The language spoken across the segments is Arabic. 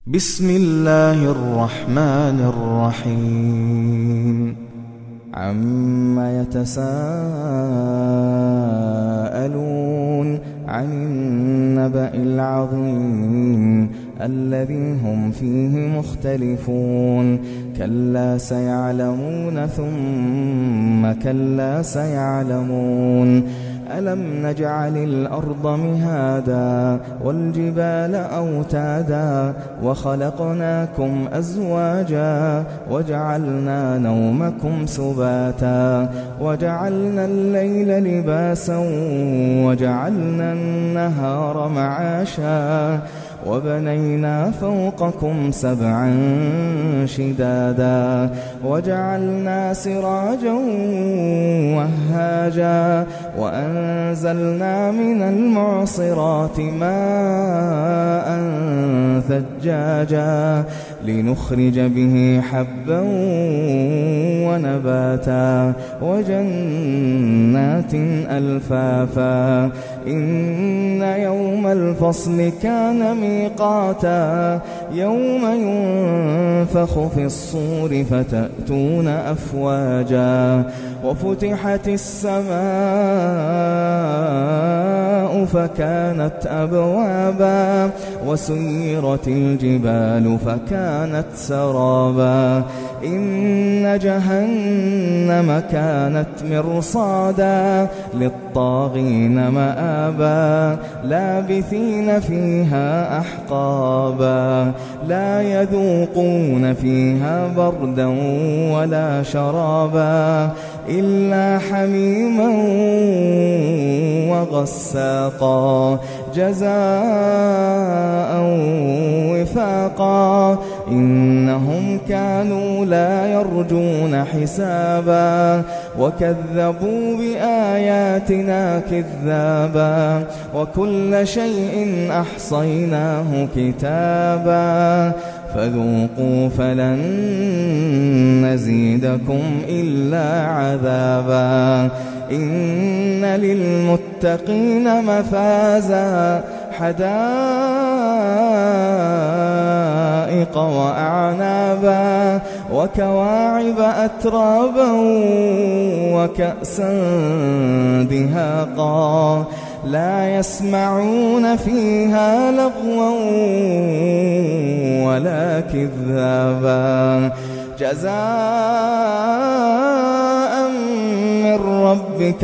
بسم الله الرحمن الرحيم عما يتساءلون عن النبأ العظيم الذي هم فيه مختلفون كلا سيعلمون ثم كلا سيعلمون ألم نجعل الأرض مهادا والجبال أوتادا وخلقناكم أزواجا وجعلنا نومكم سباتا وجعلنا الليل لباسا وجعلنا النهار معاشا وبنينا فوقكم سبعا شدادا وجعلنا سراجا وهاجا وأنزلنا من المعصرات ماء ثجاجا لنخرج به حبا ونباتا وجنات ألفافا إن يوم الفصل كان ميقاتا يوم ينفخ في الصور فتأتون أفواجا وفتحت السماء فكانت أبوابا وسيرت الجبال فكانت سرابا إن جهنم كانت مرصادا للطاغين مآبا لابثين فيها أحقابا لا يذوقون فيها بردا ولا شرابا إلا حميما وغساقا جزاء وفاقا إنهم كانوا لا يرجون حسابا وكذبوا بآياتنا كذابا وكل شيء أحصيناه كتابا فذوقوا فلن نزيدكم إلا عذابا إن للمتقين مفازا حدائق وأعنابا وكواعب أترابا وكأسا دهاقا لا يسمعون فيها لغوا ولا كذابا جزاء من ربك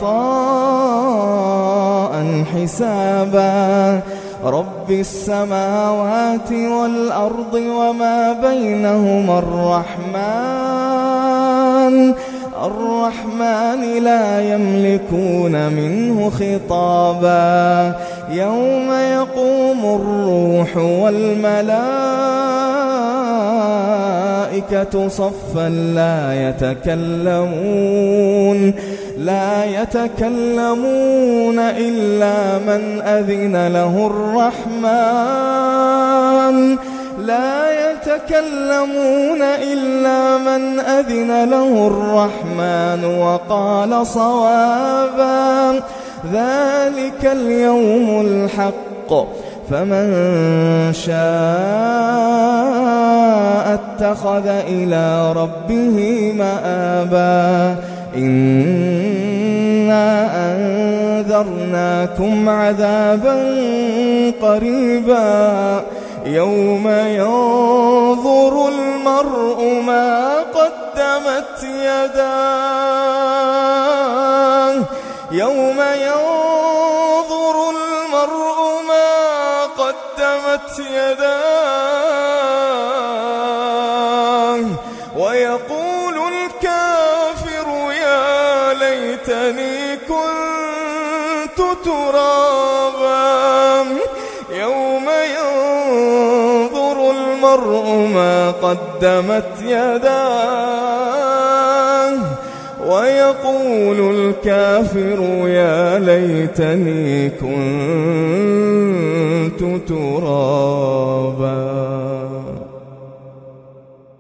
عطاء حسابا رب السماوات والأرض وما بينهما الرحمن لا يملكون منه خطابا يوم يقوم الروح والملائكة صفا لا يتكلمون إلا من أذن له الرحمن وقال صوابا ذلك اليوم الحق فمن شاء اتخذ إلى ربه مآبا إنا أنذرناكم عذابا قريبا يوم ينظر المرء ما قدمت يداه ويقول الكافر يا ليتني كنت ترابا يوم ينظر المرء ما قدمت يداه ويقول الكافر يا ليتني كنت ترابا.